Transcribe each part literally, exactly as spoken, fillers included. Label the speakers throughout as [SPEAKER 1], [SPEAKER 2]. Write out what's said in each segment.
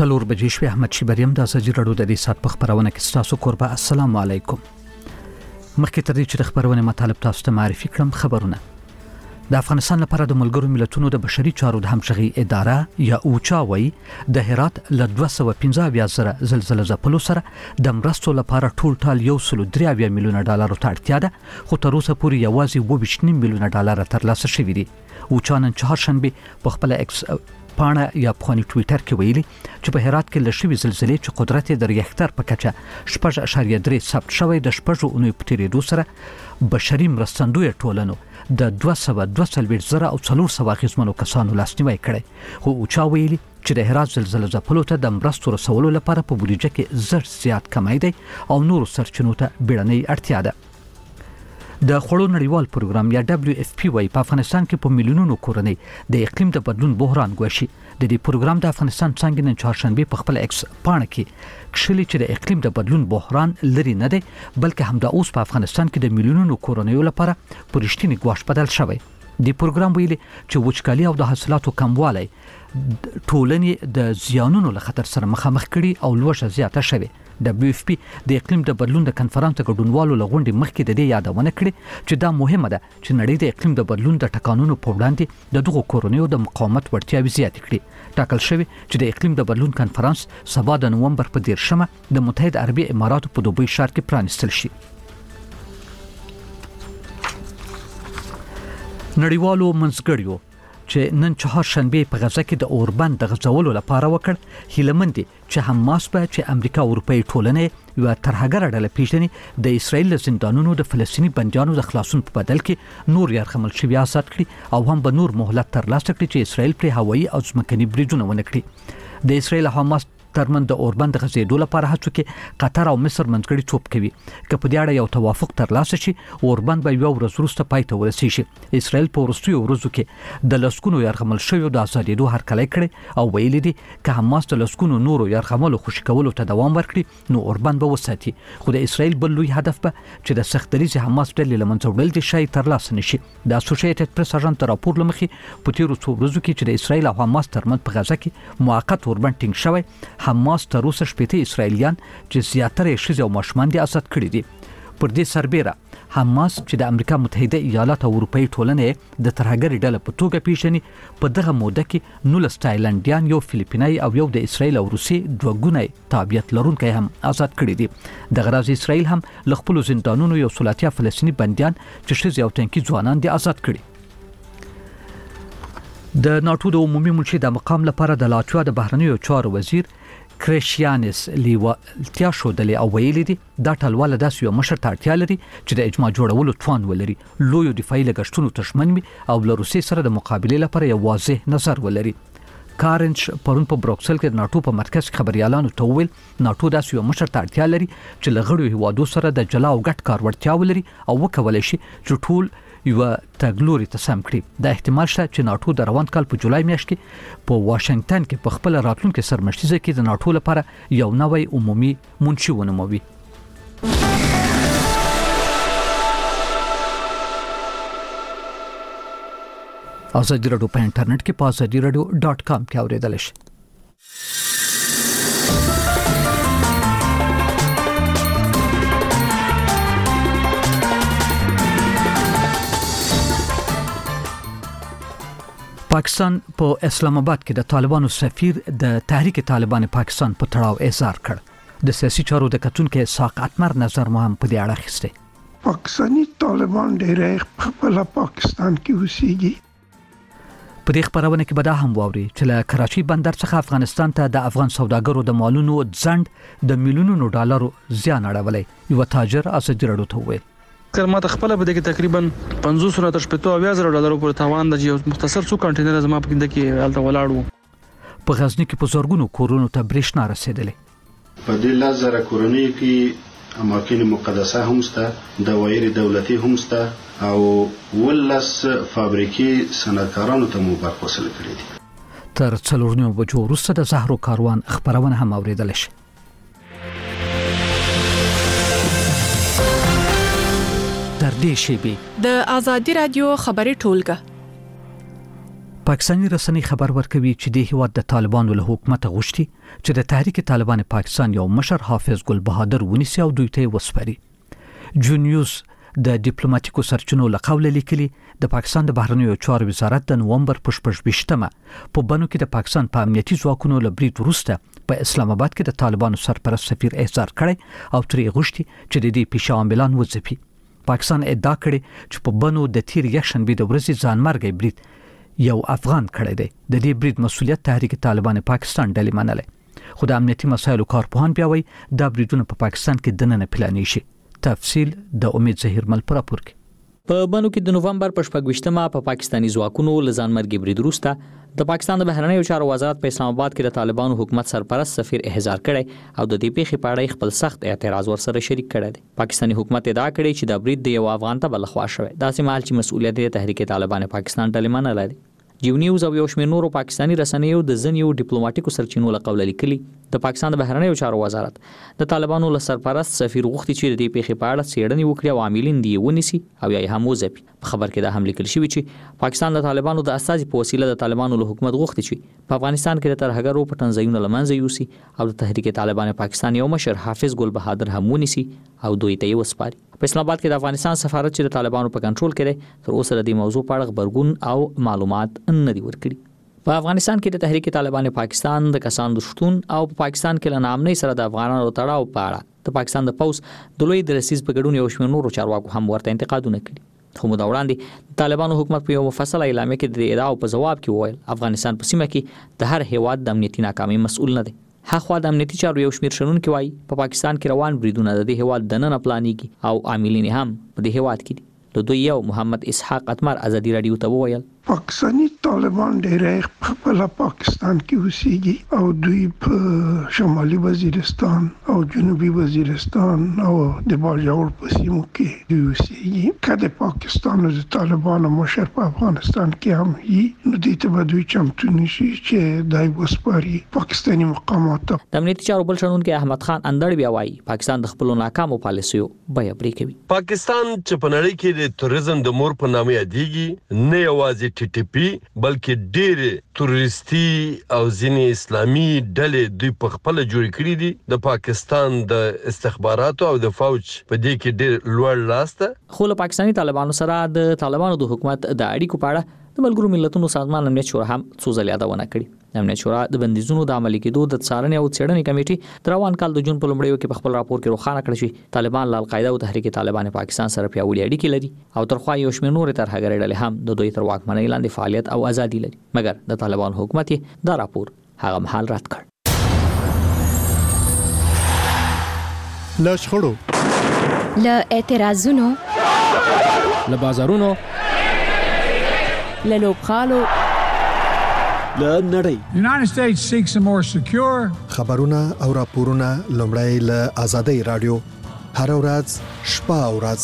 [SPEAKER 1] څلور بجې شوې. احمد شیبریم د ازادي راډیو د دې سات په خبرونه کې تاسو کوربه. السلام علیکم. مخکې تر دې چې د خبرونه مطالب تاسو ته معرفي کړم، خبرونه د افغانستان لپاره د ملګرو ملتونو د بشري چارو د همغږي اداره یا اوچا وایي د هرات ل دوه سوه پنځه اویا زره زلزلې ځپلو سره د مرستو لپاره ټول ټال یو سل درې اویا میلیونه ډالر ته اړتیا ده، خو تر اوسه پورې یوازې اووه ویشت میلیونه ډالر ترلاسه شوي دي. اوچا نن چهارشنبه په خپل ایکس پاڼه یا په ټوئیټر کې ویلي چې په هرات کې لشي زلزلې چې قدرت یې د ریختر په کچه شپږ اعشاریه درې ثبت شوی د شپږو اونیو په تیریدو سره بشري مرستندوی ټولنو د دوه سوه دوه څلوېښت زره او څلور سوه اغېزمنو کسانو لاسنیوی کړی، خو اوچا ویلي چې د هرات زلزلې ځپلو ته د مرستو رسولو لپاره په بودیجه کې زر زیات کمی دی او نورو سرچینو ته بیړنۍ اړتیا ده. د خوړو نړیوال پروګرام یا دبليو اف پی وايي په افغانستان کې په میلیونونو کورنۍ د اقلیم د بدلون بحران ګواښي. د دې پروګرام د افغانستان څنګه نن چهارشنبه په خپل ایکس پاڼه کې کښلي چې د اقلیم د بدلون بحران لري نه دی، بلکې همدا اوس په افغانستان کې د میلیونونو کورنۍ لپاره پرشتنی ګواښ بدل شوی. د پروګرام ویلي چې وچکالي او د حاصلاتو کموالی ټولنې د زیانونو له خطر سره مخامخ کړي او لوږه زیاته شوه. دبليو اف پی د اقلیم د بدلون د کنفرانس ګډونوالو لغونډې مخکې د دې یادونه کړې چې دا مهمه ده چې نړۍ د اقلیم د بدلون د ټکانونو په وړاندې د دغو کورنیو د مقاومت وړتیاوې زیاتې کړي. ټاکل شوی چې د اقلیم د بدلون کنفرانس سبا د نومبر په دیرشمه د متحده عربي اماراتو په دوبۍ ښار کې پرانیستل شي. نړیوالو منځګړیو چې نن چهارشنبه په غزه کې د اوربند د غځولو لپاره وکړ، هیلمند چې حماس په چې امریکا او اروپای ټولنې یو ترهګر ډله پیژني د اسرایل زندانونو د فلسطینی بندیانو د خلاصون په بدل کې نور یرغمل شوی آزاد کړي او هم به نور مهلت ترلاسه کړي چې اسرایل پر هوایي او ځمکني بریدونه ونه کړي. د اسرایل حماس ترمن د اوربند غځېدو لپاره هڅو کې قطر او مصر منځګړي چوپ کوي. که په دې اړه یو توافق ترلاسه شي، اوربند به یو ورځ وروسته پای ته ورسیږي. اسرایل په وروستیو ورځو کې د لسګونو یرغمل شویو د ازادېدو هرکلی کړی او ویلي دي که حماس د لسګونو نورو یرغملو خوشي کولو ته دوام ورکړي نو اوربند به وساتي، خو د اسرایل بل لوی هدف به چې د سختدریځ حماس ډلې له منځه وړل دي شاید ترلاسه نشي. د اسوسییټډ پریس اژانس د راپور له مخې په تیرو څو ورځو کې چې د اسرایل او حماس ترمنځ په غزه کې موقت اوربند ټینګ شوی، حماس تر اوسه شپېته اسرایلیان چې زیاتره ښځې او ماشومان دي آزاد کړي دي. پر دې سربیره حماس چې د امریکا متحده ایالات او اروپای ټولنې د ترهګر ډله په توګه پیژني، په دغه موده کې نولس تایلنډیان، یو فلیپینای او یو د اسرایل او روسي دوه ګونی تابعیت لرونکي هم آزاد کړي دي. د غراز اسرایل هم له خپل زندانونو یو سلاتیا فلسطینی بندیان چې ښځې او تنکي ځوانان دي آزاد کړي. د ناتو د عمومي منشي د مقام لپاره د لاتویا د بهرنیو چارو وزیر کریشیانس لیوالتیا شودلې او ویلي دي دا ټلواله داسې یو مشر ته اړتیا لري چې د اجماع جوړولو توان ولري، لویو دفاعي لګښتونو تشمن وي او له روسیې سره د مقابلې لپاره یو واضح نظر ولري. کارنچ پرون په بروکسل کې د ناتو په مرکز کې خبريالانو ته وویل ناتو داسې یو مشر ته اړتیا لري چې له غړو هیوادو سره د جلا او ګډ کار وړتیا ولري او وکولای شي چې ټول یو تګلوري ته سم کړي. دا احتمال شته چې ناتو د روان کال په جولای میاشت کې په واشنگټن کې په خپل راتلونکي سرمشتیزه کې د ناتو لپاره یو نوی عمومي منشي ونوموي. ازادي راډیو په انټرنیټ کې په ازادي راډیو ډاټ کام کې اوریدل شي. پاکستان په اسلام آباد کې د طالبانو سفیر د تحریک طالبان پاکستان په تړاو اظهار کړ. د سیاسي چارو د کتونکو ساق اتمر نظر مهم په دې اړه اخیسته.
[SPEAKER 2] پاکستانی طالبان ډېر خپل پاکستان کې اوسېږي.
[SPEAKER 1] په دې خبرونه کې به دا هم واوري چې له کراچي بندر څخه افغانستان ته د افغان سوداګرو د مالونو ځند د میلیونونو ډالرو زیان اړولې یو تاجر ازادي راډیو ته وویل.
[SPEAKER 3] کله ماته خپل به د تقریبا پنځوس نه تر شپږ اویا زره ډالر پورې تاوان د یو مختصر څو کنټینر زما په کې د کې حالت ولاړو.
[SPEAKER 1] په غزنی کې په زورګونو کورونو ته برېښنا رسیدلې.
[SPEAKER 4] په دې لزر کورونی کې اماکن مقدسه هم سته، دوایر دولتي هم سته او ولس فابریکې صنعتکارانو ته مو برخوصله کړې دي.
[SPEAKER 1] تر څلور نیمو بجو وروسته د زهرو کاروان خبرونه هم اوریدل شي. تر دې شی به
[SPEAKER 5] د ازادي رادیو خبري ټولګه
[SPEAKER 1] پاکستاني رسنۍ خبر ورکوي چې د هیواد د طالبانو له حکومت غوښتي چې د تحریک طالبان پاکستان یو مشر حافظ ګل بهادر ونیسي او دوی ته وسپاري. جون نیوز د ډیپلوماټیکو سرچینو له قوله لیکلي د پاکستان د بهرنیو چارو وزارت د نومبر په شپږ ویشتمه په بنو کې د پاکستان په امنیتي ځواکونو له برید وروسته په اسلام آباد کې د طالبانو سرپرست سفیر احضار کړی او ترې غوښتي چې د دې پیښه عاملان وځپي. پاکستان ادعا کړې چې په بنو د تیر یکشنبه د ورځې ځانمرګي برید یو افغان کړی دی. د دې برید مسؤلیت تحریک طالبان پاکستان ډلې منلې، خو د امنیتي مسایلو کارپوهان بیا وایي دا بریدونه په پاکستان کې دننه پلانې شي. تفصیل د امید ظهیر مل پر راپور کې.
[SPEAKER 5] په بنو کې د نومبر په شپږ ویشتمه په پاکستاني ځواکونو له ځانمرګي برید وروسته د پاکستان د بهرنیو چارو وزارت په اسلام آباد کې د طالبانو حکومت سرپرست سفیر احضار کړی او د دې پیښې په اړه خپل سخت اعتراض ورسره شریک کړی دی. پاکستاني حکومت ادعا کړې چې دا برید د یو افغان ته بلخوا شوی، داسې مهال چې مسؤلیت یې تحریک طالبان پاکستان ډلې منلی دی. جیو نیوز او یو شمېر نورو پاکستاني رسنیو د ځینو ډیپلوماټیکو سرچینو له قوله لیکلي د پاکستان د بهرنیو چارو وزارت د طالبانو له سرپرست سفیر غوښتي چې د دې پیښې په اړه څېړنې وکړي او عاملین دې ونیسي او یا هم وځپي. په خبر کې دا هم لیکل شوی چې پاکستان د طالبانو د اساسي په وسیله د طالبانو له حکومت غوښتي چې په افغانستان کې د ترهګرو پټن ځایونه له منځه یوسي او د تحریک طالبان پاکستان یو مشر حافظ ګل بهادر هم ونیسي او دوی ته یې وسپاري. په اسلام آباد کې د افغانستان سفارت چې د طالبانو په کنټرول کې دی تر اوسه د دې موضوع په اړه خبرګون او معلومات نه دی ورکړي. په افغانستان کې د تحریک طالبان پاکستان د کسانو د شتون او په پاکستان کې له نامنۍ سره د افغانانو تړاو په اړه د پاکستان د پوز د لوی درسیز په ګډون یو شمېر نورو چارواکو هم ورته انتقادونه کړي. خو موده وړاندې طالبانو حکومت په یو مفصله اعلامیه کې د ادعاو په جواب کې وویل افغانستان په سیمه کې د هر هیواد د امنیتي ناکامۍ مسؤل نه دی. هغه د امنیتي چارو یو شمېر شنونکي وایي په پاکستان کې روان بریدونه د دې هیواد دننه پلانېږي او عاملین هم په دې هیواد کې دي. له دوی یو محمد اسحاق اتمر ازادي رادیو ته وویل
[SPEAKER 2] پاکستانی طالبان ډېر په پاکستان کې اوسېږي او دوی په شمالي وزیرستان او جنوبي وزیرستان او د باجوړ په سیمو کې دوی اوسېږي. که د پاکستان او د طالبانو مشر په افغانستان کې هم وي نو دې ته به دوی چمتو نشي چې دای وسپاري پاکستاني مقامات.
[SPEAKER 5] د امنیتي چارو بل شنونکی احمد خان اندړ بیا وایي پاکستان د خپلو ناکامو پالیسیو بیه پرې کوي.
[SPEAKER 6] پاکستان چې په نړۍ کې د توریزم د مور په نامه یادېږي نه یوازې ټي ټي پی بلکې ډېر تورستي او ځینې اسلامي ډلې دوی په خپل جوړ کړي دي. د پاکستان د استخباراتو او د فوج په دې کې ډېر لوړ لاس ده.
[SPEAKER 5] خو له پاکستاني طالبانو سره د طالبانو د حکومت د اړیکو په اړه د ملګرو ملتونو سازمان امنیت شورا هم څو ځله یادونه کړې. د امنیت شورا د بندیزونو د عملي کېدو د څارنې او څېړنې کمیټې د روان کال د جون په لومړیو کې په خپل راپور کې روښانه کړی چې طالبان له القاعده او تحریک طالبان پاکستان سره پیاوړي اړیکې لري او ترخوا یو شمېر نورې ترهګرۍ ډلې هم د دوی تر واکمنۍ لاندې فعالیت او ازادي لري. مګر د طالبان حکومت دا راپور هغه مهال رد کړ.
[SPEAKER 7] له شخړو،
[SPEAKER 8] له اعتراضونو،
[SPEAKER 9] له بازارونو،
[SPEAKER 8] له لوبغالو،
[SPEAKER 9] له نړۍ.
[SPEAKER 10] United States seeks a more secure
[SPEAKER 7] خبرونه او راپورونه لومړی له آزادۍ رادیو هر ورځ شپه او ورځ.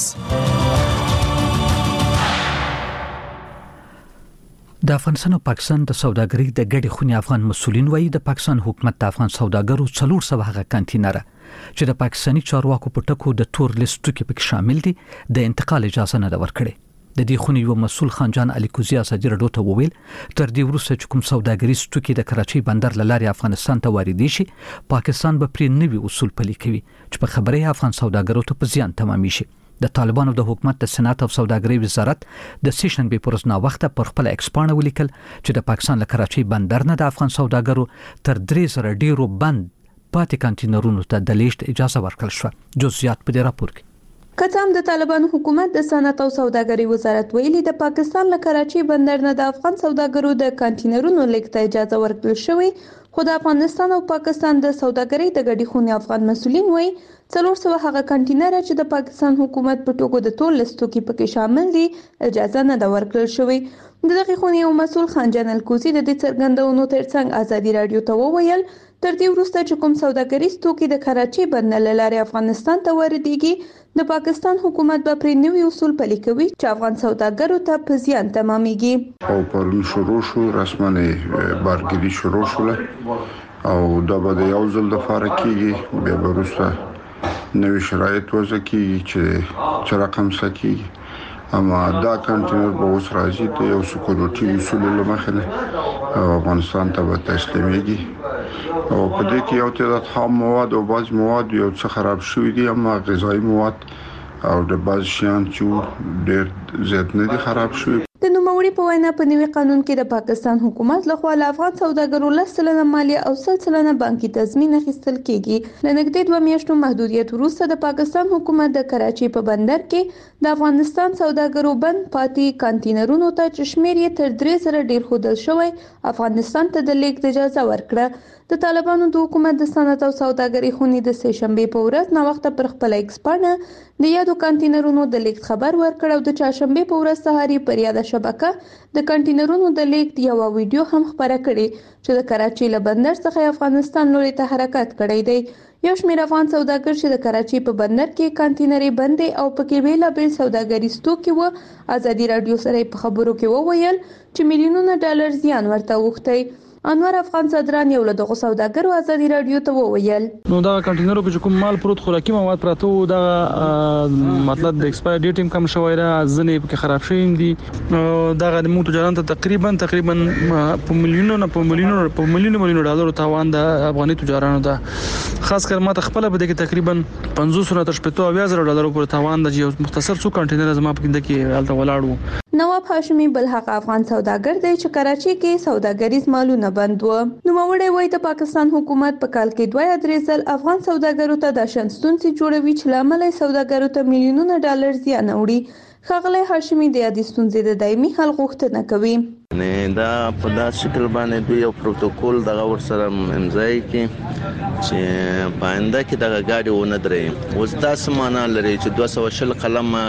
[SPEAKER 1] د افغانستان او پاکستان د سوداګرۍ د ګډې خونې افغان مسؤلین وایي د پاکستان حکومت د افغان سوداګرو څلور سوه هغه کانټینره چې د پاکستاني چارواکو په ټکو د تور لیست کې پکې شامل دي د انتقال اجازه نه ده ورکړې. د دې خونې یو مسؤل خان جان علي کوزي ازادي رادیو ته وویل تر دې وروسته چې کوم سوداګریز توکي د کراچۍ بندر له لارې افغانستان ته واردېږي شي پاکستان به پرې نوي اصول پلي کوي چې په خبره افغان سوداګرو ته په زیان تمامي شي. د طالبانو د حکومت د صنعت او سوداګرۍ وزارت د سې شنبې پر ورځ ناوخته پر خپل ایکسپانه ولیکل چې د پاکستان له کراچۍ بندر نه د افغان سوداګرو تر درې زره ډیرو بند پاتې کانټینرونو ته د لیږد اجازه ورکړل شوه. جزئیات په دې راپور کې.
[SPEAKER 11] کته هم د طالبانو حکومت د صنعت او سوداګرۍ وزارت ویلي د پاکستان له کراچۍ بندر نه د افغان سوداګرو د کانټینرونو لیږد ته اجازه ورکړل شوې، خو د افغانستان او پاکستان د سوداګرۍ د ګډې خونې افغان مسؤلین وایي څلور سوه هغه کانټینره چې د پاکستان حکومت په ټکو د تور لیستو کې پکې شامل دي اجازه نه ده ورکړل شوې. د دغې خونې یو مسؤل خان جان الکوزي د دې څرګندونو ترڅنګ ازادي رادیو ته وویل تر دې وروسته چې کوم سوداګریز توکي د کراچۍ بندر له لارې افغانستان ته واردېږي د پاکستان حکومت به پرې نوي اصول پلي کوي چې افغان سوداګرو ته په زیان تمامېږي.
[SPEAKER 2] او پرون شروع شو رسمنه بارګري شروع شوله او دا به د یو ځل لپاره کېږي، بیا به وروسته نوي شرایط وضع کېږي چې چې رقم سکیږي
[SPEAKER 12] اما دا کنټینر به اوس راځي ته یو سکیورټي اصول له مخې افغانستان ته به تسلیمېږي او په دې کې یو تعداد خام مواد او بعض مواد یو څه خراب شوي دي اما غذایی مواد او د بعض شیان چې ډېر زیات نه دي خراب شوي.
[SPEAKER 11] د نوموړي په وینا په نوي قانون کې د پاکستان حکومت لخوا له افغان سوداګرو لس سلنه مالیه او سل سلنه بانکي تضمین اخیستل کیږي. له نږدې دوه میاشتو محدودیت وروسته د پاکستان حکومت د کراچۍ په بندر کې د افغانستان سوداګرو بند پاتې کانټینرونو ته چې شمېر یې تر درې زره ډېر ښودل شوی افغانستان ته د لیږد اجازه ورکړه. د طالبانو د حکومت د صنعت او سوداګرۍ خونې د سه شنبې په ورځ ناوخته پر خپل ایکس پاڼه د یادو کانټینرونو د لیږد خبر ورکړ او د چهارشنبې په ورځ سهار پر یاده شبکه د کانټینرونو د لیږد یو ویډیو هم خبره کړې چې د کراچۍ له بندر څخه افغانستان لوري ته حرکت کړی دی. یو شمېر افغان سوداګر چې د کراچۍ په بندر کې کانټینرې بندې او پکې بیلابیل سوداګریز توکي وو ازادي راډیو سره په خبرو کې وویل چې میلیونونه ډالر زیان ورته اوښتی. انور افغان صدران یو له دغه سوداګرو ازادي راډیو ته وویل
[SPEAKER 3] نو دا کانټینرو کې کوم مال پروت خوراکي مواد پراته وو دا مطلب د ایکسپایر ډیټ هم کم شوی را ځنې پکې خراب شوی دي. دا غو موږ تجارت تقریبا تقریبا په میلیونونو په میلیونونو په میلیونونو میلیونو ډالر تاوان د افغاني تجارانو ده. خاص کر ماته خپل به د تقریبا پنځوس نه تر شپږ اویا زره ډالر پر تاوان د یو مختصر څو کانټینر زما په کې کې حالت ولاړو.
[SPEAKER 11] نواب هاشمي بل هغه افغان سوداګر دی چې کراچۍ کې سوداګریز مالونه بند و. نوموړی وایي د پاکستان حکومت په کال کې دوه یا درې ځل افغان سوداګرو ته د شنستونسي جوړوي چې لامل سوداګرو ته میلیونونه ډالر زیان وړي. ښاغلی هاشمي د یادې ستونزې د دایمي حل غوښتنه کوي.
[SPEAKER 13] نه دا په داسې شکل باندې دوی یو پروتوکول دغه ورسره امضای کړي چې په آینده کې دغه ګاډي ونه درېږي. اوس داسې معنا لري چې دوه سوه شل قلمه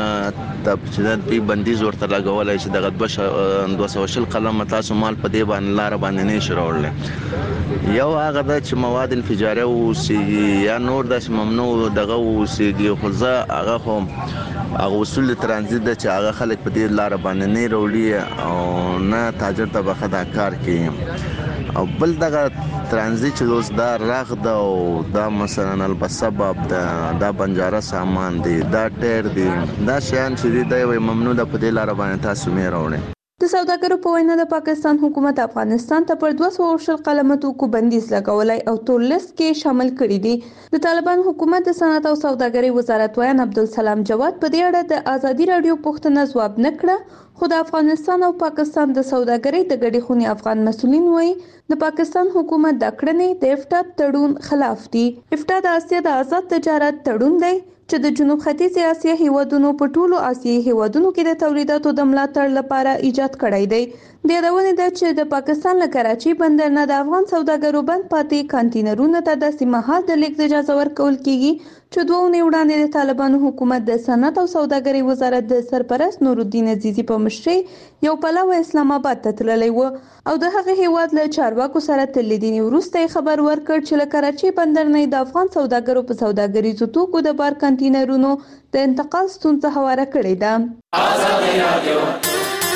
[SPEAKER 13] د چې دوی بندیز ورته لګولی چې دغه دوه سوه شل قلمه تاسو مال په دې باندې لاره باندې نه شي راوړلی. یو هغه ده چې مواد انفجاریه اوسېږي یا نور داسې ممنوع دغه اوسېږي خو زه هغه خو هغه اصول ترانزیت ده چې هغه خلک په دې لاره باندې نه راوړي او نه تاجر طبقه دا کار کوي. او بل دغه ترانزیت چې اوس دا راغ ده او دا مثلا البسبب ده دا بنجاره سامان دی دا ټیر دی دا شیان چې دی دا یو ممنوع ده په دې لاره باندې تاسو مې راوړئ.
[SPEAKER 11] د سوداګرو په وینا د پاکستان حکومت افغانستان ته پر دوه سوه شل قلمه توکو بندیز لګولی او تور لیست کې شامل کړي دي. د طالبان حکومت د صنعت او سوداګرۍ وزارت ویان عبدالسلام جواد په دې اړه د ازادي راډیو پوښتنه ځواب نه کړه خو د افغانستان او پاکستان د سوداګرۍ د ګډې خونې افغان مسؤلین وایي د پاکستان حکومت د کړنې د افتا تړون خلاف دي. افتا د اسیا د آزاد تجارت تړون دی چې د جنوب ختیځ اسیا هیوادونو په ټولو آسیایي هیوادونو کې د تولیداتو د ملاتړ لپاره ایجاد کړی دی. د یادونې ده چې د پاکستان له کراچۍ بندر نه د افغان سوداګرو بند پاتې کانټینرونو ته د سیمهال د لیږد اجازه ورکول کیږي چې دوه اونۍ وړاندې د طالبانو حکومت د صنعت او سوداګرۍ وزارت د سرپرست نورالدین عزیزي په مشرۍ یو پلاوی اسلام آباد ته تللی و او د هغه هیواد له چارواکو سره تر لیدنې وروسته خبر ورکړ چې له کراچۍ بندر نه د افغان سوداګرو په سوداګریزو توکو د بار کانټینرونو د انتقال ستونزه هواره کړې ده. ازادي راډیو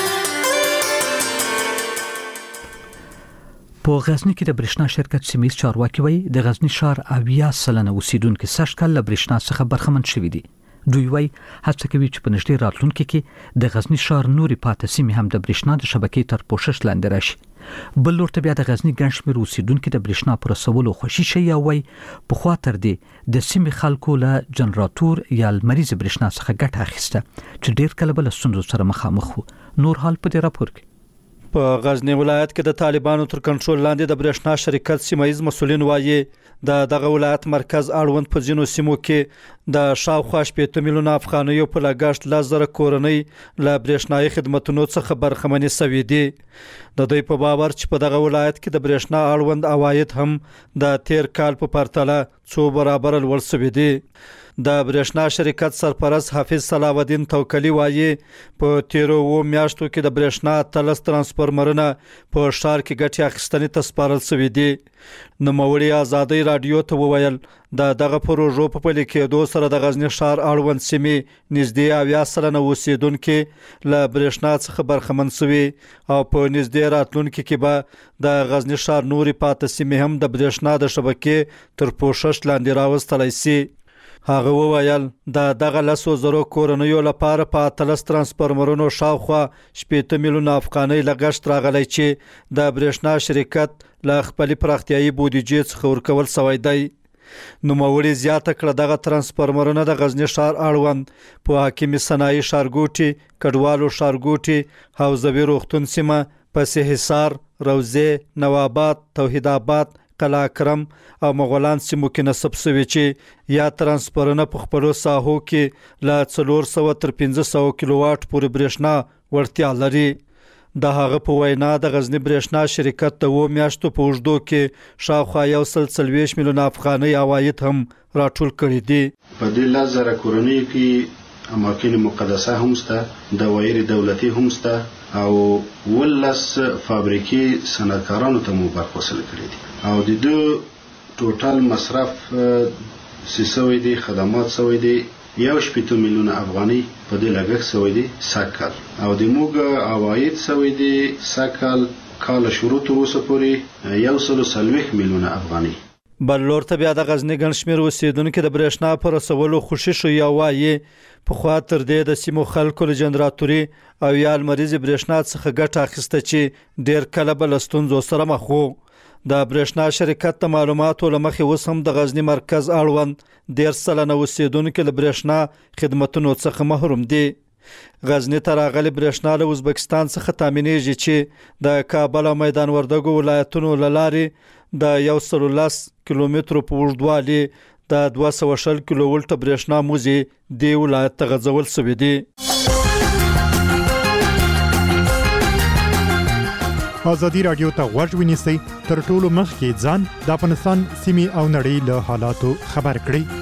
[SPEAKER 1] په غزنی کې د برېښنا شرکت سیمېز چارواکي وایي د غزنی ښار اویا سلنه اوسیدونکو سږ کال له برېښنا څخه برخمن شوي دي. دوی وایي هڅه کوي چې په نږدې راتلونکي کې د غزنی ښار نوري پاتې سیمې هم د برېښنا د شبکې تر پوښښ لاندې راشي. بل لور ته بیا د غزنی ګڼ شمېر اوسیدونکو د برېښنا پر رسولو خوشي شي او وایي په خوا تر دې د سیمې خلکو له جنراتور یا لمریز برېښنا څخه ګټه اخیسته چې ډېر کله بل ستونزو سره مخامخ وو. نور حال په دې راپور کې
[SPEAKER 14] په غزنی ولایت کې د طالبانو تر کنټرول لاندې د برېښنا شرکت سیمایز مسولین وایي د دغه ولایت مرکز اړوند په ځینو سیمو کې د شاوخوا شپږ میلیونه افغانیو په لګښت لس زره کورنۍ له برېښنايي خدماتو څخه برخمنې شوي دي. د دوی په باور چې په دغه ولایت کې د برېښنا اړوند عواید هم د تیر کال په پرتله څو برابر لوړ شوي دي. د برېښنا شرکت سرپرست حافظ صلاح الدین توکلی وایي په تیرو و میاشتو کې د برېښنا تلس ترانسفورمرونه په ښار کې ګټې اخیستنې ته سپارل شوي دي. نوموړي ازادي راډیو ته وویل د دغه پروژو په پلي کېدو سره د غزنی ښار اړوند سیمې نږدې اویا سلنه اوسیدونکي له برېښنا څخه برخمن شوي او په نږدې راتلونکي کې به د غزنی ښار نوري پاتې سیمې هم د برېښنا د شبکې تر پوښښ لاندې راوستلی شي. هغه وویل د دغه لسو زرو کورنیو لپاره په اتلس ترانسفارمرونو شاوخوا شپېته میلیونه افغانۍ لګښت راغلی چې د برېښنا شرکت له خپلې پراختیایي بودیجې څخه ورکول سوی دی. نوموړي زیاته کړه دغه ترانسفارمرونه د غزني ښار اړوند په حکیمي صنایع ښارګوټي، کډوالو ښارګوټي، حوزوي روغتون سیمه، پسې حصار، روضې، نواباد، توحید آباد، قلعه اکرم او مغولان سیمو کې نصب شوي چې یا ترانسفارمرونه په خپلو ساحو کې له څلور سوه تر پنځه سوه کیلو واټ پورې برېښنا وړتیا لري. د هغه په وینا د غزني برېښنا شرکت د اوو میاشتو په اوږدو کې شاوخوا یو سل څلوېښت میلیونه افغانۍ عواید هم راټول کړي دي.
[SPEAKER 4] په دې لس زره کورنیو کې اماکن مقدسه هم شته، دوایر دولتي هم شته او ولس فابریکې صنعتکارانو ته مو برخوصله کړي دي او د دوی ټوټل مصرف څه شوی دی، خدمات شوی دی یو شپېته میلیونه افغانۍ په دې لګښت شوی دی سږ او د موږ عواید شوی دی سږ کال شروع تر اوسه پورې یو سل څلوېښت میلیونه افغانۍ.
[SPEAKER 14] بل لور ته بیا د غزني ګڼ شمېر اوسېدونکي د برېښنا په رسولو خوشي شوي او وایي پخوا تر دې د سیمو خلکو له جنراتوري او یا لمریزې برېښنا څخه ګټه اخیسته چې ډېر کله به له ستونزو سره مخ وو. د برېښنا شرکت د معلوماتو له مخې اوس هم د غزني مرکز اړوند ډېر سلنه اوسېدونکي له برېښنا خدمتونو څخه محروم دي. غزني ته راغلي برېښنا له ازبکستان څخه تامینېږي چې د کابل او میدان وردګو ولایتونو له لارې د یو سل لس کیلومترو په اوږدوالي د دوه سوه شل کیلو ولټه برېښنا موزې دې ولایت ته غځول شوي دي.
[SPEAKER 15] ازادي راډیو ته غوږ ونیسئ تر ټولو مخکې ځان د افغانستان سیمې او نړۍ له حالاتو خبر کړئ.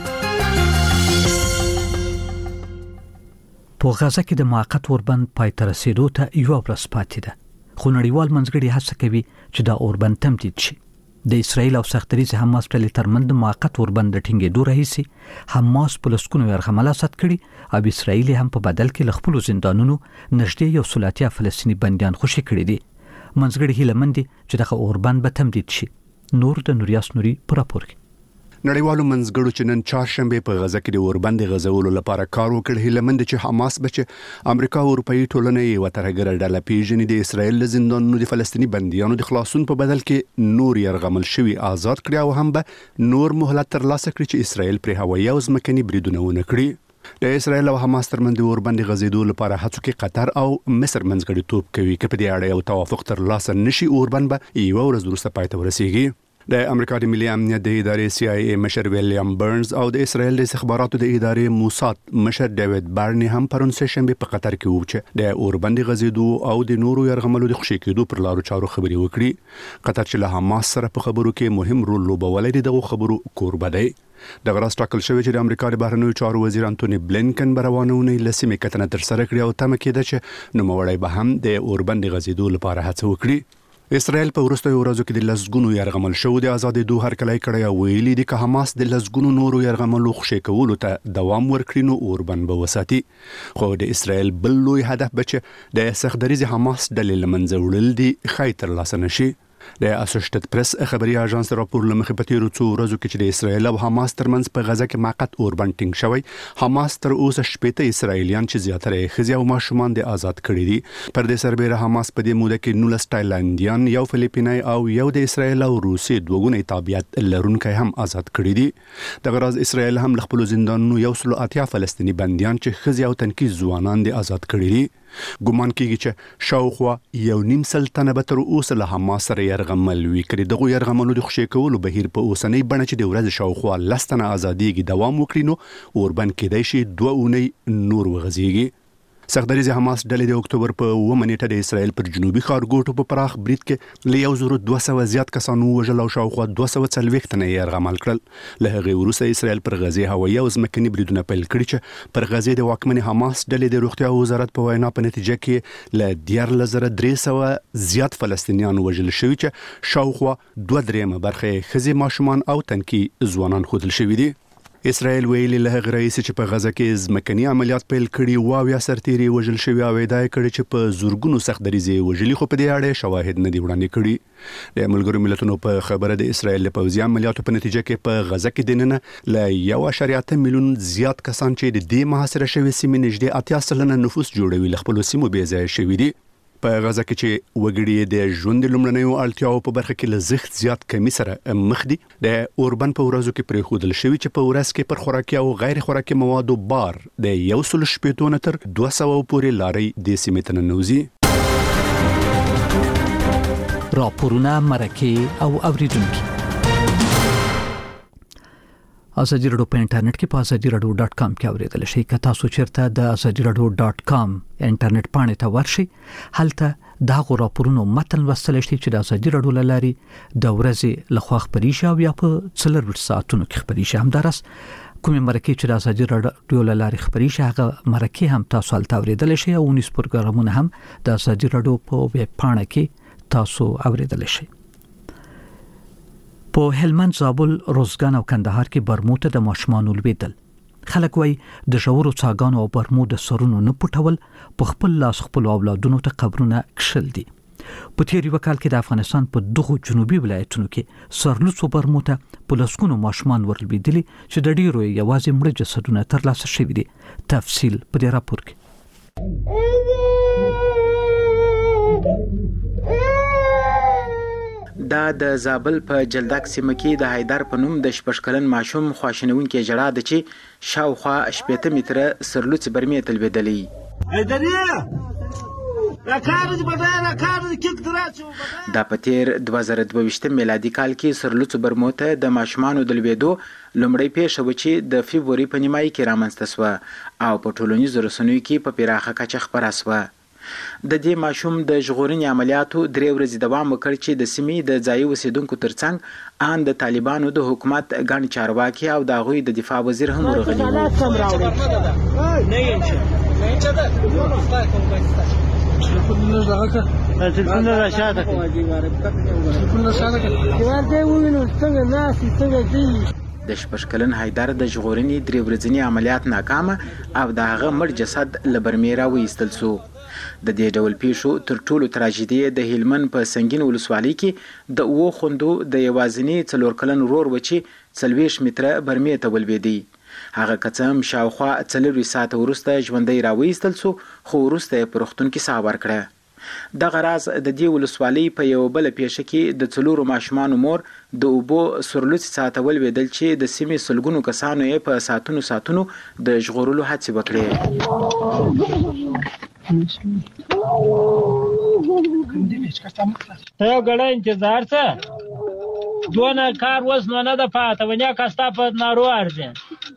[SPEAKER 1] په غزه کې د موقت اوربند پای ته رسیدو ته یو ورځ پاتې ده، خو نړیوال منځګړي هڅه کوي چې دا اوربند تمدید شي. د اسرایل او سختریز حماس ډلې ترمنځ موقت اوربند د ټینګېدو راهیسې حماس په لسګونو یرغمل اسد کړي او اسرایل هم په بدل کې له خپلو زندانونو نږدې یو سل اتیا فلسطیني بندیان خوشي کړي دي. منځګړي هیله مند دي چې دغه اوربند به تمدید شي. نور د نوریاس نوري په راپور کې
[SPEAKER 16] نړیوالو منځګړو چې نن چهارشنبه په غزه کې د اوربند غزولو لپاره کار وکړ، هیله مند چې حماس بچ امریکا او اروپאי ټولنه یې وترګر ډله پیژنې د اسرایل له زندانونو د فلسطیني بندیانو د خلاصون په بدل کې نور يرغمل شوی آزاد کړي او هم به نور مهلت ترلاسه کړي چې اسرایل پر هوایي او ځمکني بریدونه ونه کړي. د اسرایل او حماس ترمنځ د اوربند غزیدو لپاره هڅو کې قطر او مصر منځګړي توپ کوي چې په دې اړه یو توافق ترلاسه نشي اوربند به یو ورځ وروسته پای ته ورسیږي. د امریکا د ملي امنیت د ادارې سی آی ای مشر ویلیام برنز او د اسرایل د استخباراتو د ادارې موساد مشر ډیوډ بارني هم پرون سه شنبه په قطر کې وو چې د اوربند غزیدو او د نورو يرغملو د خوشي کېدو پر لارو چارو خبري وکړي. قطر چې له حماس سره په خبرو کې مهم رول لوبولی دی دغه خبرو کوربه دی. د غراس ټاکل شوی چې د امریکا د بهرنیو چارو وزیر انټونی بلینکن روانونه لسمې کتنه تر سره کړې او تمه کېده چې نوموړی به هم د اوربند غزیدو لپاره هڅه وکړي. اسرائیل په وروستیو ورځو کې د لسګونو يرغمل شو د آزادېدو هرکلی کړی او ویلي دي چې حماس د لسګونو نورو يرغملو خوشي کولو ته دوام ورکړي نو اوربند به وساتي. خو د اسرائیل بل لوی هدف به چې د سختدریز حماس ډلې له منځه وړل دي ښایي ترلاسه نشي. د اسوسییټډ پریس خبري اژانس راپور لمخې په تیرو څو ورځو کې چې د اسرایل او حماس ترمنځ په غزه کې موقت اوربند ټینګ شوی، حماس تر اوسه شپېته اسرایلیان چې زیاتره یې ښځې او ماشومان د آزاد کړي دي. پر دې سربېره حماس په دې موده کې نولس تایلانډیان، یو فلیپینای او یو د اسرایل او روسیې دوه تابعیت لرونکي هم آزاد کړي دي. د غراز اسرایل هم خپل زندانونو یو سل اتیا فلسطیني بندیان چې ښځې او تنکي ځوانان د آزاد کړي دي. ګومان کېږي چې شاوخوا یو نیم سل تنه به تر اوسه له حماس سره یرغمل وي کړي. دغه یرغملو د خوشي کولو بهیر په اوسنۍ بڼه چې د ورځې شاوخوا لس تنه آزادیږي دوام وکړي نو اوربند کېدای شي دوه اونۍ نور وغځېږي. سختدریز حماس ډلې د اکتوبر په اوومه نیټه د اسرایل پر جنوبي ښارګوټو په پراخ برید کې له یو زرو دوه سوه زیات کسانو وژل او شاوخوا دوه سوه څلوېښت تنه یې یرغمل کړل. له هغې وروسته اسرایل پر غزې هوایي او ځمکني بریدونه پیل کړي چې پر غزې د واکمنې حماس ډلې د روغتیا وزارت په وینا په نتیجه کې له دیارلس زره درې سوه زیات فلسطینیان وژل شوي چې شاوخوا دوه درېیمه برخه یې ښځې، ماشومان او تنکي ځوانان ښودل شوي دي. اسرائیل ویلي له هغه رئیس چې په غزه کې ځمکني عملیات پیل کړي او یا سرتیري وژل شوی او ادعا کړې چې په زورګونو سخت دریزي وژلي خو په دې اړه شواهد نه دي وړاندې کړي. د ملګرو ملتونو په خبره د اسرائیل له پوځي عملیاتو په نتیجه کې په غزه کې دننه له یو اشاریه اته میلیون زیات کسان چې د دې محاصره شوی سیمې نږدې اتیا سلنه نفوس جوړوي له خپل سیمو بې ځای شوي دي. په غزه کې چې وګړي د ژوند لومړنیو اړتیاو په برخه کې لزخت زیات کمی سره مخ دي. د اوربن په ورځو کې پرې خودل شوی چې په ورځ کې پر خوراکي او غیر خوراکي موادو بار د یو سل شپږ تر دوه سوه پورې لاري د سیمې ته ننوځي.
[SPEAKER 1] راپورونه مرکه او اوریدونکو ازادي رادیو په انټرنیټ کې په ازادي رادیو ډاټ کام کې اوریدل شئ. که تاسو چیرته د ازادي رادیو ډاټ کام انټرنیټ پاڼې ته ورشئ، هلته دا غو راپورونو متن لوستل شئ چې د ازادي رادیو لاري د ورځې لخوا خبري شي او یا په څلور ساعتونو کې خبري شي. همدارس کومې مرکه چې د ازادي رادیو لاري خبري شي هغه مرکه هم تاسو هلته اوریدل شئ او نس پروګرامونه هم د ازادي رادیو په ویب پاڼه کې تاسو اوریدل شئ. په هلمند، زابل، روزګان او کندهار کې برمو ته د ماشومانو لویدل. خلک وای د شاورو څاګانو او برمو د سرونو نه پټول په خپل لاس خپل اولادونو ته قبرونه کشل دي. په تیر یو کال کې د افغانستان په دغه جنوبي ولایتونو کې سرلوڅو برمو ته په لسګونو ماشومان ورلویدلي چې د ډیرو یوازې مړه جسدونه ترلاسه شوي دي. تفصیل په دې راپور کې.
[SPEAKER 17] دا د زابل په جلدک سیمه کې د حیدر په نوم د شپږ کلن ماشوم خواشینونکې جړه ده چې شاوخوا شپږ متره سرلوڅ برمې ته لویدلې. دا په تیر دوه زره دوه میلادي کال کې سرلوڅ برمو ته د ماشومانو د لویدو لومړی پیښه و چې د فبروري په نیمایي کې رامنځته شوه او په ټولنیزو رسنیو کې په پراخه کچه خپره شوه. د دې ماشوم د ژغورنې عملیاتو درې ورځې دوام وکړ چې د سیمې د ځایي اوسیدونکو ترڅنګ ان د طالبانو د حکومت ګڼ چارواکي او د هغوی د دفاع وزیر هم ورغلي وو. د شپږ کلن حیدر د ژغورنې درې ورځني عملیات ناکامه او د هغه مړ جسد له برمې راوایستل شو. د دې ډول پیښو تر ټولو تراژیدي د هلمند په سنگین ولسوالۍ کې د اوو خوندو د یوازینی څلور کلن ورور و چې څلوېښت متره برمې ته ولوېدی. هغه کڅم شاوخوا څلور ساعته وروسته ژوندی راوایستل شو خو وروسته یې په روغتون کې ساه ورکړه. دغه راز د دې ولسوالۍ په یو بل پیښه کې د څلورو ماشومانو مور د اوبو سرلوڅ ساعته ولوېدل چې د سیمې سلګونو کسانو یې په ساتونو ساتونو د ژغورلو هڅې وکړې.
[SPEAKER 18] ته غړ انتظار ته دونه کار وس نه نه د پاته ونیا کاستا په نارو ارزه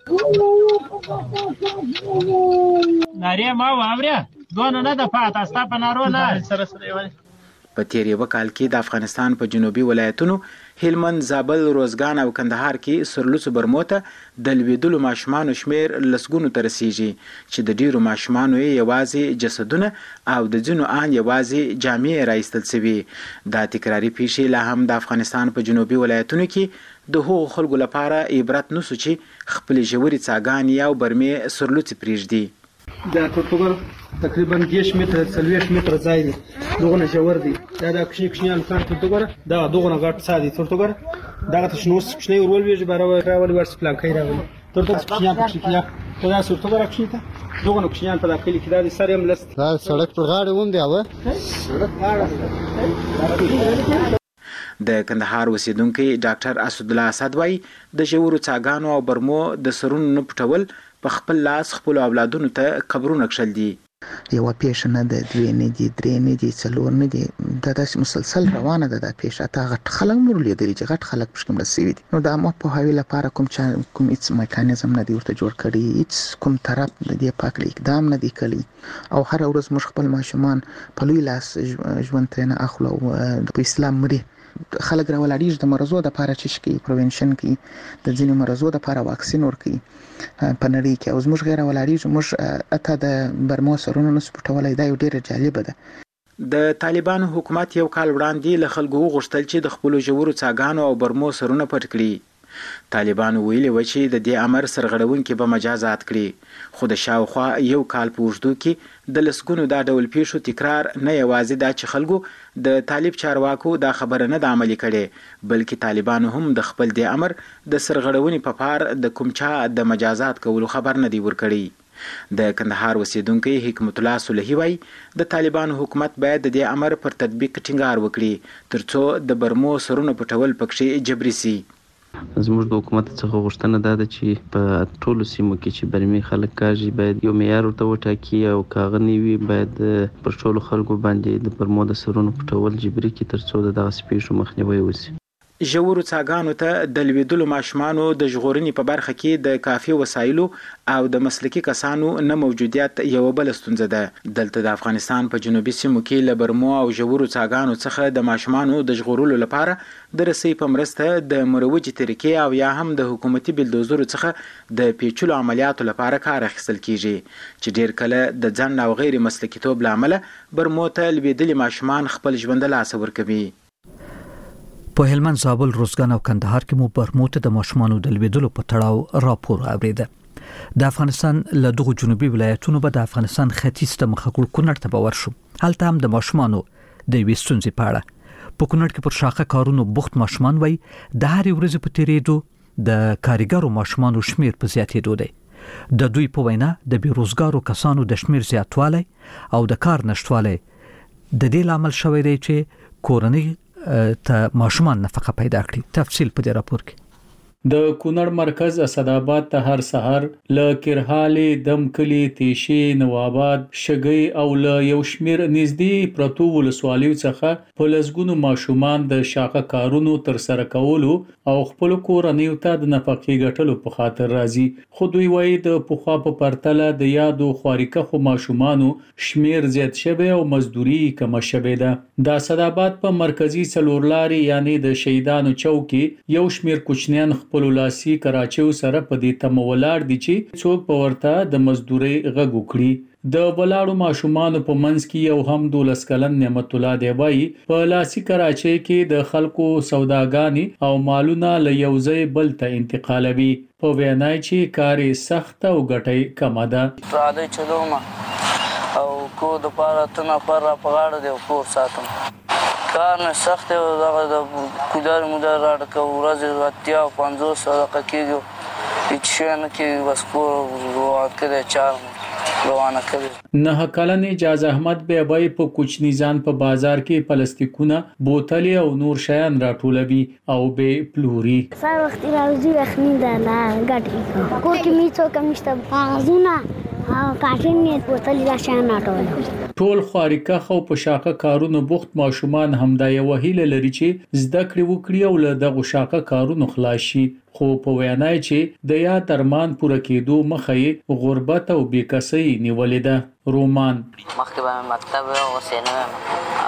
[SPEAKER 18] ناری ما وامره دونه نه د پاته استا په نارو نه سره سره.
[SPEAKER 17] په تیر یو کال کې د افغانستان په جنوبي ولایتونو هلمند، زابل، روزګان او کندهار کې سرلوڅ برمو ته د لویدلو ماشومانو شمیر لسګونو ته رسیږي چې د ډیرو ماشومانو یې یوازې جسدونه او د ځینو ان یوازې جامې راایستل شوي. دا تکراري پیښې لا هم د افغانستان په جنوبي ولایتونو کې د هغو خلکو لپاره عبرت نسو چې خپل ژورې څاګانې او برمې سرلوڅ پرېږدي.
[SPEAKER 19] دا ټوټوګر تقریبا دېرش متره څلوېښت متره ځای دی، دغونه ژور دی. دا د کوچني کوچنیان کار ټوټوګر دا دغونه غټ څا دی ټوټوګر دغه ته شنو کوچنی ورول ویږي بارو راولي ورس پلانکای راولي ټوټوګر کوچنیان کوچنیان ته دا ټوټوګر کوچنی ته دغونه کوچنیان په داخلي کې دا د سر یم لست دا سړک پر غاړه ووم دی اوه سړک غاړه.
[SPEAKER 17] د کندهار اوسیدونکي ډاکټر اسد الله اسد وایي د ژورو څاګانو او برمو د سرونو نه پټول په خپل لاس خپل اولادونو ته قبرونه کشل دي.
[SPEAKER 20] یو پیښه نه د دوی نه دي درې نه دي څلور نه دي، دا داسې مسلسل روانه ده. دا پیښه تا غټ خلک مور لیدلي چې غټ خلک پښکم رسېږي دي. نو دا مو په هوی لپاره کوم چا کوم هیڅ میکانیزم نه دی ورته جوړ کړی، هیڅ کوم طرف د دې پاک اقدام نه دی کړی او هر ورځ موږ خپل ماشومان په لوی لاس ژوند ترې نه اخلو. د اسلام مري خلک راولاړیږي د مرزو د لپاره چې شي پروینشن کې د ځینې مرزو د لپاره واکسین ورکړي په نړۍ کې او زموږ غیر ولاړیږي موږ اته د برمو سرونو نه سپټولای. دا یو ډیره جالبه ده.
[SPEAKER 17] د طالبانو حکومت یو کال وړاندې له خلکو غوښتل چې د خپل ژورو څاګانو او برمو سرونه پټ کړي. طالبان ویلي و چې د دې امر سرغړونکي به مجازات کړي خو د شاوخوا یو کال په اوږدو کې د لسګونو دا ډول پیښو تکرار نه یوازې دا چې خلکو د طالب چارواکو دا خبره نه د عملي کړي بلکې طالبان هم د خپل دې امر د سرغړونې په پار د کوم چا د مجازات کولو خبر نه دی ورکړي د کندهار اوسیدونکي حکمت الله صلحي وایي د طالبانو حکومت باید د دې امر پر تطبیق ټینګار وکړي ترڅو د برمو سرونه پټول پکې جبري سي
[SPEAKER 21] زموږ د حکومت څخه غوښتنه ده چې په ټولو سیمو کې چې برمي خلک کاږي باید یو معیار ورته وټاکي او کاغه نیوي باید پر ټولو خلکو باندې د برمو د سرونو پټول جبري کړي ترڅو د دغه پیښو مخنیوي وشي.
[SPEAKER 17] ژورو څاګانو ته د لویدلو ماشومانو د ژغورنې په برخه کې د کافي وسایلو او د مسلکي کسانو نه موجودیت یو بل ستونزه ده. دلته د افغانستان په جنوبي سیمو کې له برمو او ژورو څاګانو څخه د ماشومانو د ژغورلو لپاره د رسۍ په مرسته د مروجې طریقې او یا هم د حکومتي بلدوزرو څخه د پیچلو عملیاتو لپاره کار اخیستل کیږي چې ډیر کله د ځنډ او غیر مسلکیتوب له امله برمو ته لویدلي ماشومان خپل ژوند له لاسه ورکوي.
[SPEAKER 1] په هلمند، زابل، روزګان او کندهار کې مو برمو ته د ماشومانو د لویدلو په تړاو راپور اوریده. د افغانستان له دغو جنوبي ولایتونو به د افغانستان ختیځ ته مخکړ کونړ ته باور شو. هلته هم د ماشومانو د وستونځي پاړه په کونړ کې پر شاخه کارونو بوخت ماشومان وای د هرې ورځې په تیریدو د کاریګرو ماشومانو شمیر په زیاتېدو دی. د دوی په وینا د بیروزګارو کسانو د شمیر زیاتوالی او د کار نشټوالی د دې لامل شوی دی چې کورنۍ ته ماشومان نفقه پیدا کړي. تفصیل په دې راپور کې.
[SPEAKER 22] د کونړ مرکز اسداباد ته هر سحر ل کرهاله دمکلی تیشی نواباد شګي او ل یو شمیر نږدې پرتو ولسوالیو څخه په لسګونو ماشومان د شاقه کارونو تر سره کولو او خپل کورنیو ته د نفقې ګټلو په خاطر راځي. خو دوی وایي د پخوا په پرتله د یادو خواریکه خو ماشومانو شمیر زیات شوی او مزدوري کم شوی ده. د اسداباد په مرکزی څلورلاري یعنی د شهیدانو چوکي یو شمیر کوچنیان پولاسي کراچیو سره په دې تم ولاړ دي چې څوک په ورته د مزدوري غږ وکړي. د بلاړو ماشومان په منځ کې یو هم دولس کلن نعمت الله دی وایي په لاسي کراچي کې د خلکو سوداګانی او مالونه له یو ځای بل ته انتقالوي. په وینای چې کاري سخت او ګټي کم ده.
[SPEAKER 23] راځي چلوما او کو د پاره تنه پر په غاړه دی کور ساتم کار نه سخت او دغه کودار مودار راډکه ورځ اتیا او پنځوس دقیقې کېږي هیڅ شی نه کېږي بس کور روان کړی چار روانه کړی.
[SPEAKER 22] نه کلن اجازه احمد بیابای په کوچنی ځان په بازار کې پلاستیکونه بوتل او نور شیان راټولوي او به پلوري.
[SPEAKER 24] سار وخت راځي اخنی ده لا ګټي کو کې میڅو کمشته پازونه او کاټین نه بوتل لا شیان راټول.
[SPEAKER 22] ټول خواریکه خو په شاقه کارونو بوخت ماشومان همدا یو هیله لري چې زده کړې وکړي او له دغه شاقه کارونو خلاص شي. خو په وینای چې د یا ترمان پوره کېدو مخې غربت او بیکسي نیولې ده. رومان
[SPEAKER 23] مخکې به مکتب او سینما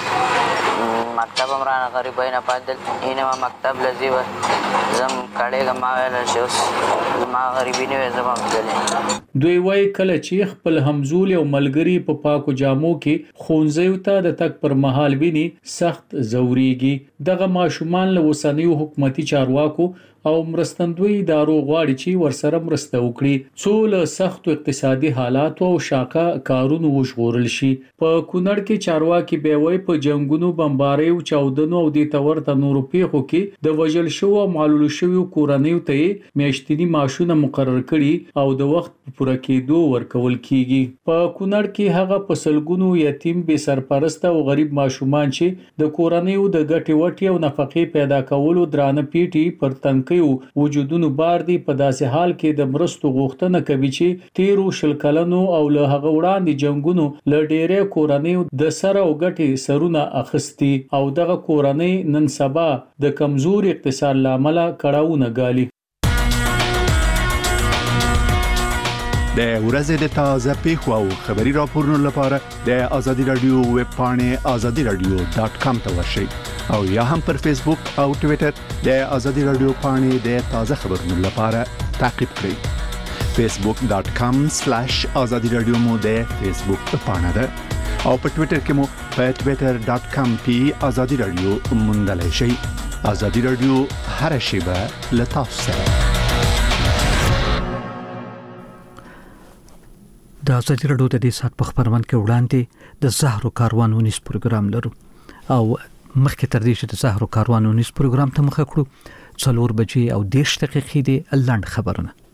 [SPEAKER 23] او مکتب مرانه غریبای نه پاتل اینه ما مکتب لذي و زم کړهګه ما ویل شو ما غریبی نه زم غلې.
[SPEAKER 22] دوی وای کله چې خپل همزول او ملګری په پا پاکو جامو کې خونځیو ته د تک پر مهال ویني سخت زوريږي. دغه ماشومان له وسنیو حکومتي چارواکو او مرستندوی ادارو غواړي چې ورسره مرسته وکړي څو له سخت اقتصادي حالات او شاقه کارونو وشغورل شي. په کونړ کې چارواکي به وای په جنگونو بمباري او چاودنو او د تورته نورو پیښو کې د وجل شو او معلول شوی کورنیو ته میاشتنی معاشونه مقرر کړي او د وخت پوره کېدو ورکول کیږي. په کونړ کې هغه په سلګونو یتیم بے سرپرست او غریب ماشومان چې د کورنیو د ګټي وټي او نفقې پیدا کولو درانه پیټي پر تنکي وجودونو بار دي. په داسې حال کې د مرستو غوښتنه کوي چې تیرو شل کلنو او له هغه وړاندې جنگونو ل ډېرې کورنۍ د سره او ګټي سرونه اخستي او دغه کورنۍ نن سبا د کمزور اقتصاد لامل کړهونه ګالي.
[SPEAKER 16] د ورځې د تازه پیښو او خبري راپورونو لپاره د آزادي رادیو ویب پاڼې آزادي رادیو ډاټ کام ته ورشئ او یا هم پر فیسبوک او ټوئیټر د آزادي رادیو پاڼې د تازه خبرونو لپاره تعقیب کړئ. فیسبوک ډاټ کام سلیش آزادي رادیو مو د فیسبوک پاڼه ده او په ټوئیټر کې مو په ټوئیټر ډاټ کام پی آزادي رادیو موندلای شئ. ازادي رادیو هر شیبه له تاسو سره.
[SPEAKER 1] د ازادي رادیو د دې سات په خبرونه کې وړاندې د زهرو کاروان ونیس پروګرام لرو او مخکې تر دې چې د زهرو کاروان ونیس پروګرام ته مخه کړو څلور بجې او دیش دقیقې د لاند خبرونه.